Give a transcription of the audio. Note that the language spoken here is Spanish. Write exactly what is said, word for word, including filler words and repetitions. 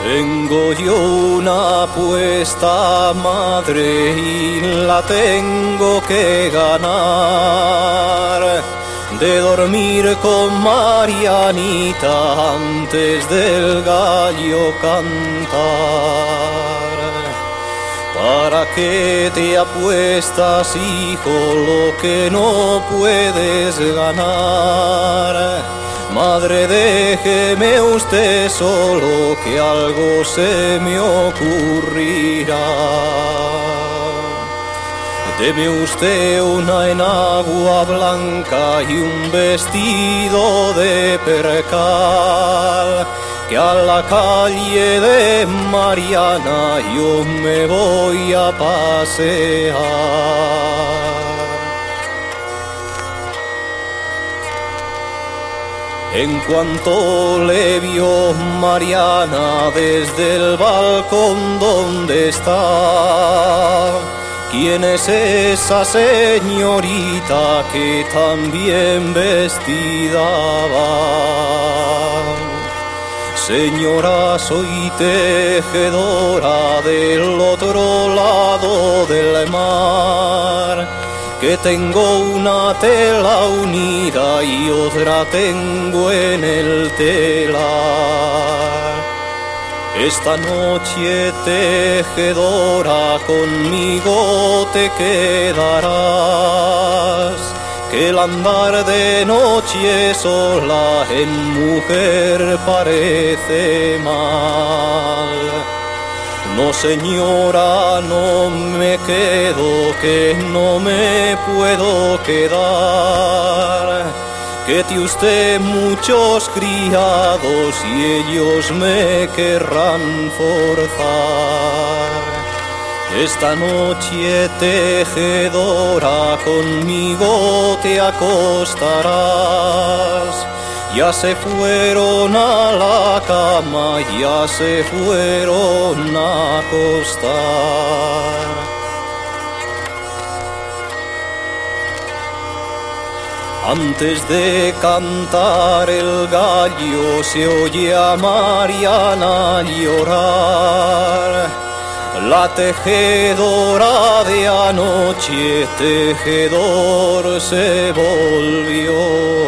Tengo yo una apuesta, madre, y la tengo que ganar, de dormir con Marianita antes del gallo cantar. ¿Para qué te apuestas, hijo, lo que no puedes ganar? Madre, déjeme usted solo, que algo se me ocurrirá. Deme usted una enagua blanca y un vestido de percal, que a la calle de Mariana yo me voy a pasear. En cuanto le vio Mariana desde el balcón donde está, ¿quién es esa señorita que tan bien vestida va? Señora, soy tejedora del otro lado del mar, que tengo una tela unida y otra tengo en el telar. Esta noche, tejedora, conmigo te quedarás, que el andar de noche sola en mujer parece mal. No, señora, no me quedo, que no me puedo quedar, que tiene usted muchos criados y ellos me querrán forzar. Esta noche, tejedora, conmigo te acostarás. Ya se fueron a la cama, ya se fueron a acostar. Antes de cantar el gallo se oye a Mariana llorar. La tejedora de anoche, tejedor se volvió.